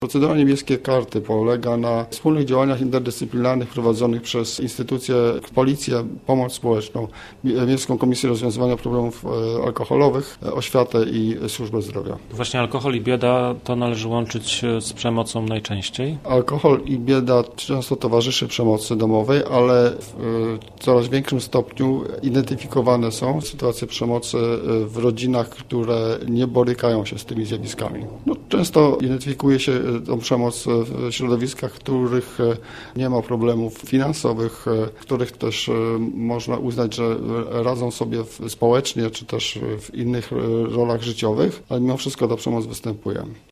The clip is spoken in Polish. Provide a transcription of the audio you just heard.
Procedura Niebieskie Karty polega na wspólnych działaniach interdyscyplinarnych prowadzonych przez instytucje, Policję, Pomoc Społeczną, Miejską Komisję Rozwiązywania Problemów Alkoholowych, Oświatę i Służbę Zdrowia. Właśnie alkohol i bieda to należy łączyć z przemocą najczęściej? Alkohol i bieda często towarzyszy przemocy domowej, ale w coraz większym stopniu identyfikowane są sytuacje przemocy w rodzinach, które nie borykają się z tymi zjawiskami. Często identyfikuje się tą przemoc w środowiskach, w których nie ma problemów finansowych, w których też można uznać, że radzą sobie społecznie czy też w innych rolach życiowych, ale mimo wszystko ta przemoc występuje.